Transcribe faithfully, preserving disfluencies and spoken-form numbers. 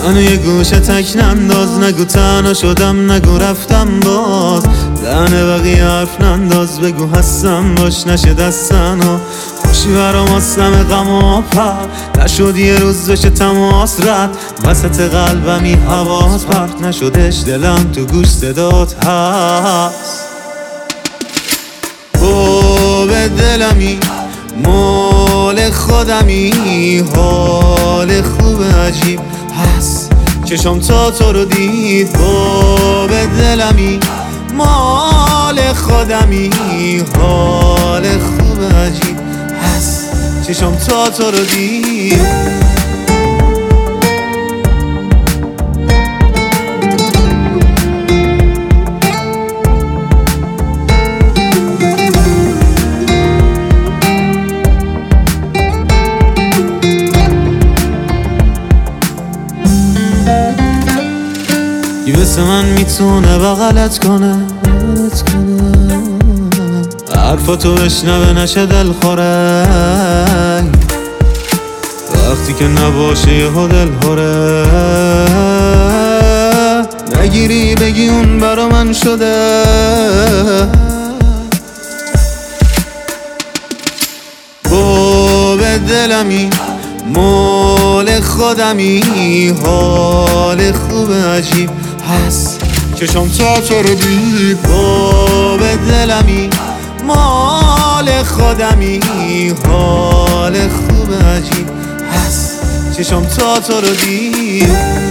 منو یه گوشه تک ننداز، نگو تنها شدم، نگو رفتم باز. دهن بقیه حرف ننداز، بگو هستم باش نشه دستن ها. خوشی برام آسم غم و پر، نشد یه روز بشه تماس رد. وسط قلبمی حواس پرت نشدش، دلم تو گوش صدات هست. تو به دلمی مال خودمی، حال خوب عجیب هست چشم تا تو رو دید. تو به دلمی مال خودمی، حال خوب عجیب هست چشم تا تو رو دید. یه مثل من میتونه بغلت کنه، حرفاتو بشنوه نشه دل خوره. وقتی که نباشه یه دل خوره، نگیری بگی اون برا من شده. تو به دلمی مال خودمی، حال خوب عجیب هست چشم تا تو رو دید. تو به دلمی مال خودمی، حال خوب عجیب هست چشم تا تو رو دید.